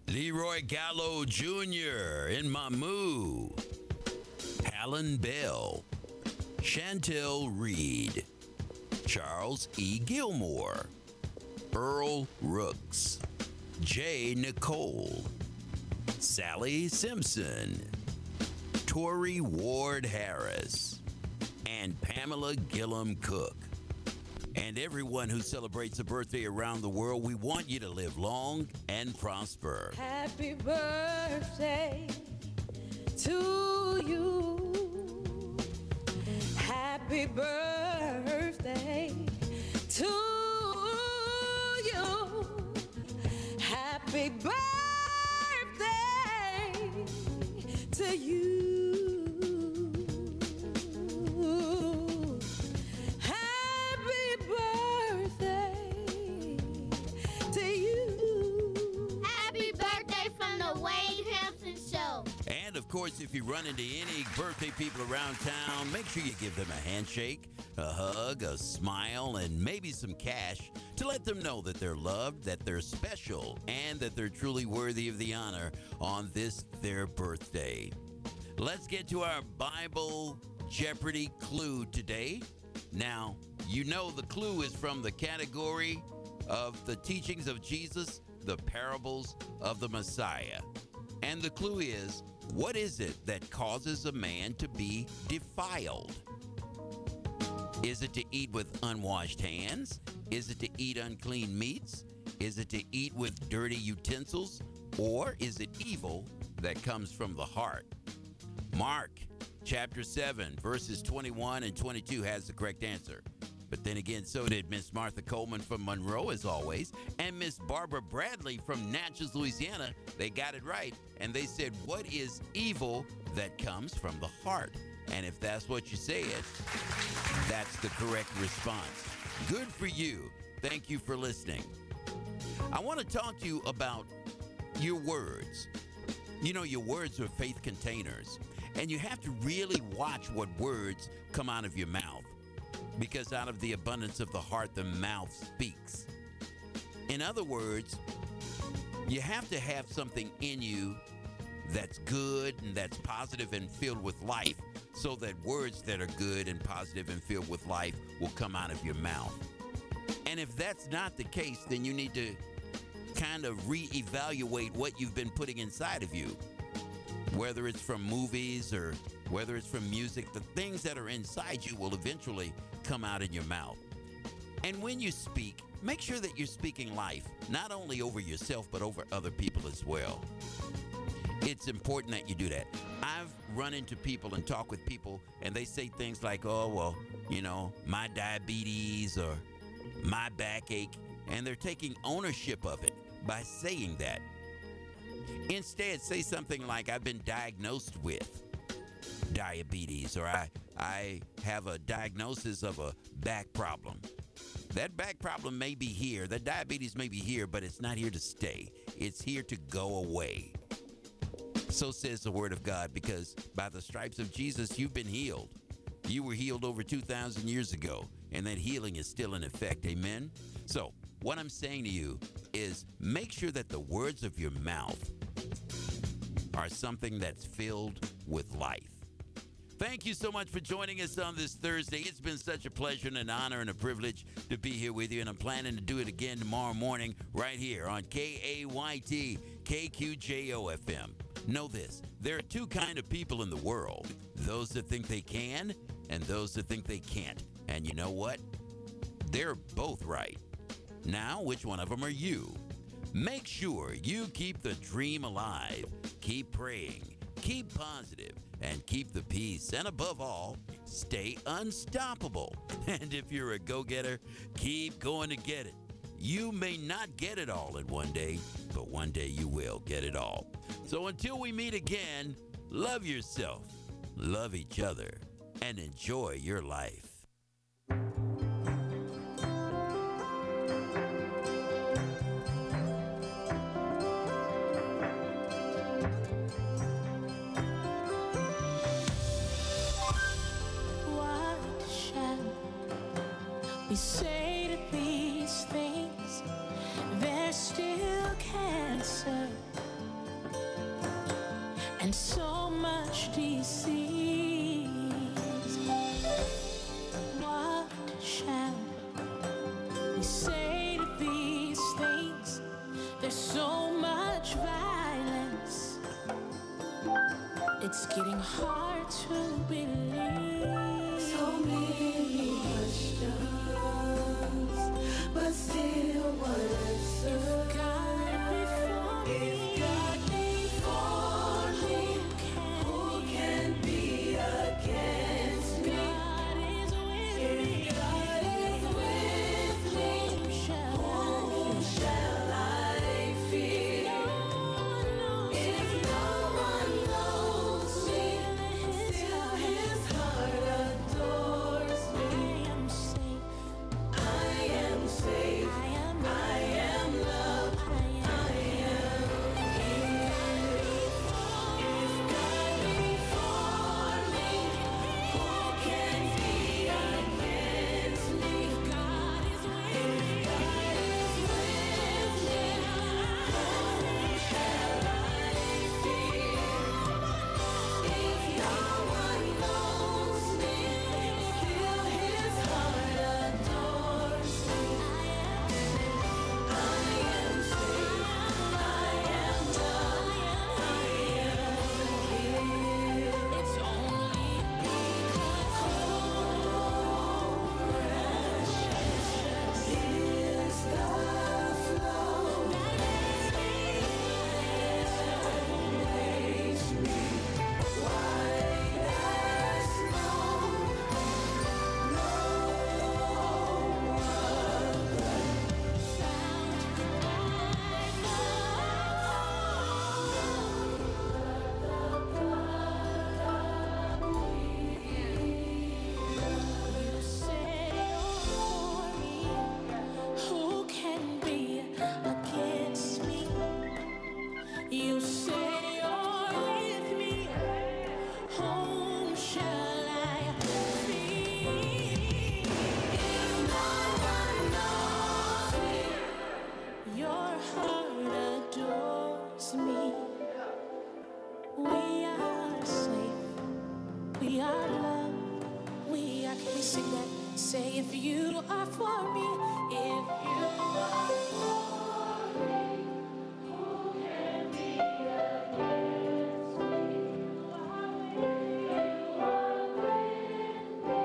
Leroy Gallo Jr. in Mamu, Alan Bell, Chantel Reed, Charles E. Gilmore, Earl Rooks, J. Nicole, Sally Simpson, Tori Ward Harris, and Pamela Gillum Cook. And everyone who celebrates a birthday around the world, we want you to live long and prosper. Happy birthday to you. Happy birthday to you. Happy birthday to you. And of course, if you run into any birthday people around town, make sure you give them a handshake, a hug, a smile, and maybe some cash to let them know that they're loved, that they're special, and that they're truly worthy of the honor on this, their birthday. Let's get to our Bible Jeopardy clue today. Now, you know the clue is from the category of the teachings of Jesus, the parables of the Messiah. And the clue is, what is it that causes a man to be defiled? Is it to eat with unwashed hands? Is it to eat unclean meats? Is it to eat with dirty utensils? Or is it evil that comes from the heart? Mark chapter 7, verses 21 and 22 has the correct answer. But then again, so did Miss Martha Coleman from Monroe, as always, and Miss Barbara Bradley from Natchez, Louisiana. They got it right, and they said, what is evil that comes from the heart? And if that's what you said, that's the correct response. Good for you. Thank you for listening. I want to talk to you about your words. You know, your words are faith containers, and you have to really watch what words come out of your mouth. Because out of the abundance of the heart, the mouth speaks. In other words, you have to have something in you that's good and that's positive and filled with life, so that words that are good and positive and filled with life will come out of your mouth. And if that's not the case, then you need to kind of reevaluate what you've been putting inside of you. Whether it's from movies or whether it's from music, the things that are inside you will eventually come out in your mouth. And when you speak, make sure that you're speaking life, not only over yourself, but over other people as well. It's important that you do that. I've run into people and talk with people, and they say things like, oh, well, you know, my diabetes or my backache, and they're taking ownership of it by saying that. Instead, say something like, I've been diagnosed with diabetes, or I have a diagnosis of a back problem. That back problem may be here, that diabetes may be here, but it's not here to stay. It's here to go away. So says the word of God, because by the stripes of Jesus, you've been healed. You were healed over 2,000 years ago, and that healing is still in effect. Amen? So what I'm saying to you is make sure that the words of your mouth are something that's filled with life. Thank you so much for joining us on this Thursday. It's been such a pleasure and an honor and a privilege to be here with you, and I'm planning to do it again tomorrow morning right here on KAYT, KQJO FM. Know this, there are two kinds of people in the world, those that think they can and those that think they can't. And you know what? They're both right. Now, which one of them are you? Make sure you keep the dream alive, keep praying, keep positive, and keep the peace. And above all, stay unstoppable. And if you're a go-getter, keep going to get it. You may not get it all in one day, but one day you will get it all. So until we meet again, love yourself, love each other, and enjoy your life. We say that these things, they're still cancer. and so much disease. What shall we say to these things? There's so much violence. It's getting hard to believe. So many questions, but still one answer. If God before me, who can be against me? God is with me. God is with me. Whom shall I fear? If no one knows me, still his heart adores me. I am safe. I am loved. I am if God before me, who can be against me? God is with me. Whom shall I fear? If no one knows me, still his heart adores me. I am safe. I am loved. I am healed. It's only because precious is the flow that makes me white as snow. Who can be against me? You say you're with me. Whom shall I fear? If no one knows me, your heart adores me. We are safe. We are loved. We are. Can we sing that? Say if you are for me, if you are for me, who can be against me? You are with me.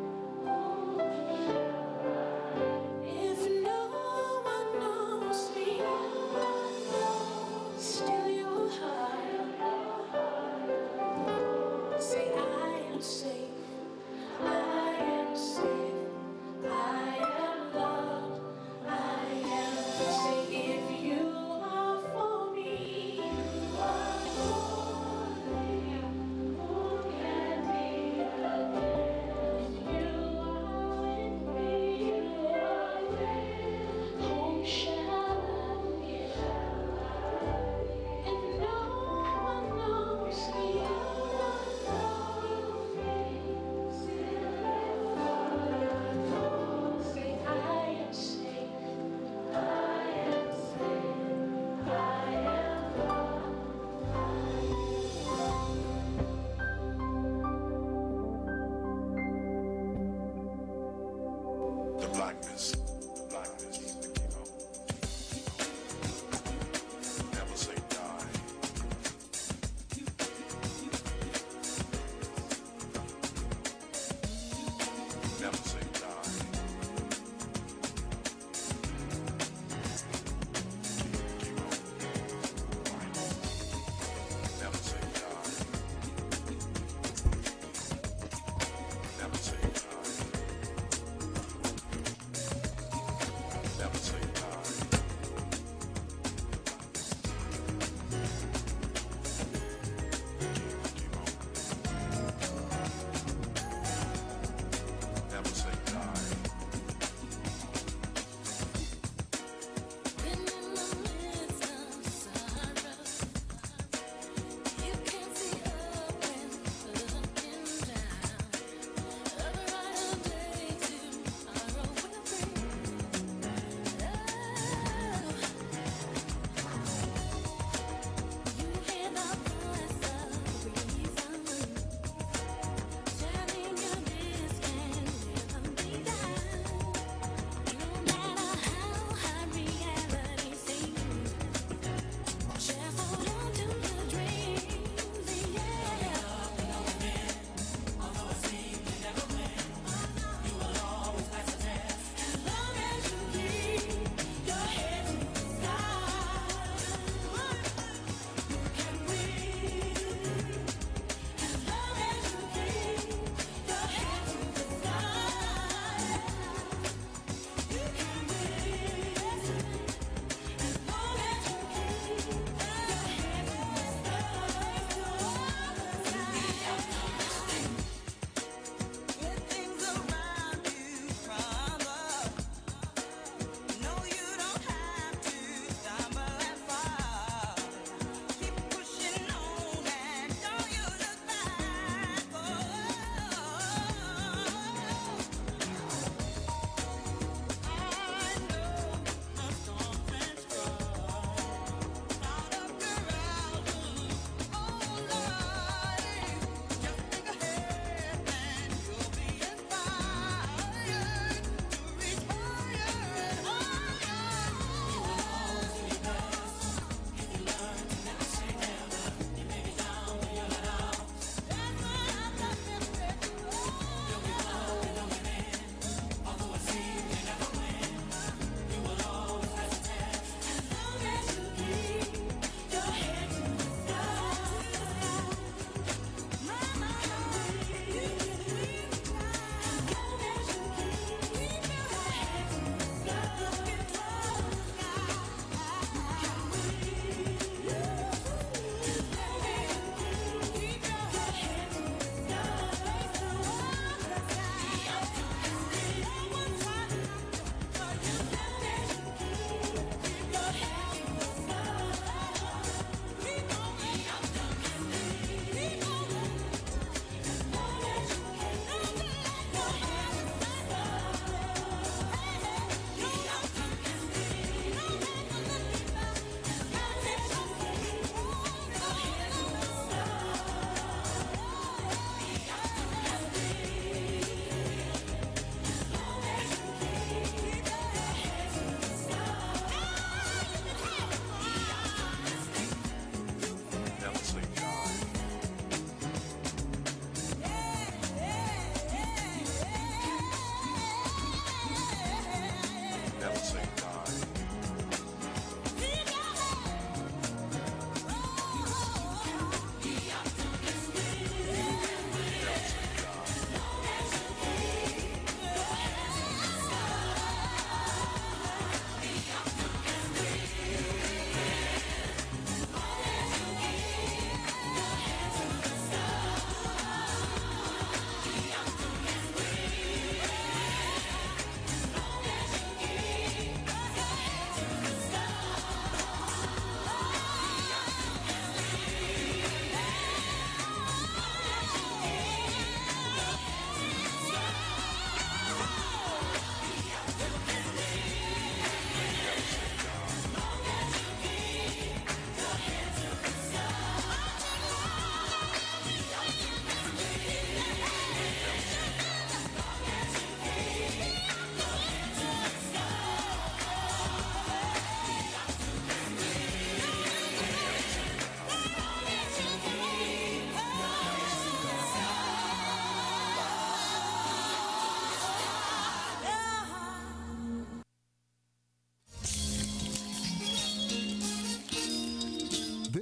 If no one knows me, still your heart. Say I am safe. I am safe. I am loved. I am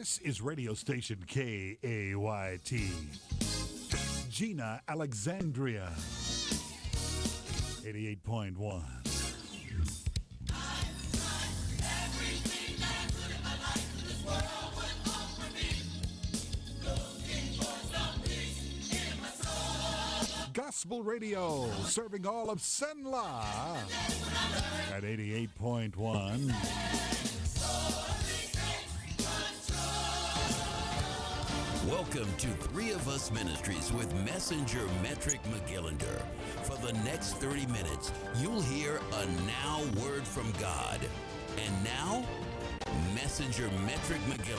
This is radio station KAYT. Gina Alexandria, 88.1. Gospel Radio, serving all of Senla at 88.1. Welcome to Three of Us Ministries with Messenger Metric McGillinder. For the next 30 minutes, you'll hear a now word from God. And now, Messenger Metric McGillinder.